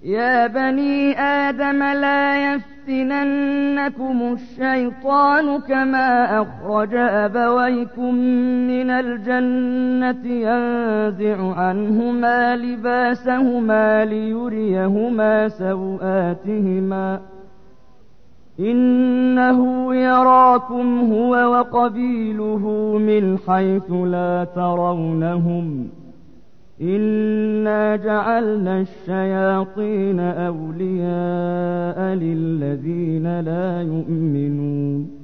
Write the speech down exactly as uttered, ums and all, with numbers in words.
يا بني آدم لا يفتننكم الشيطان كما أخرج أبويكم من الجنة ينزع عنهما لباسهما ليريهما سوآتهما إنه يراكم هو وقبيله من حيث لا ترونهم إنا جعلنا الشياطين أولياء للذين لا يؤمنون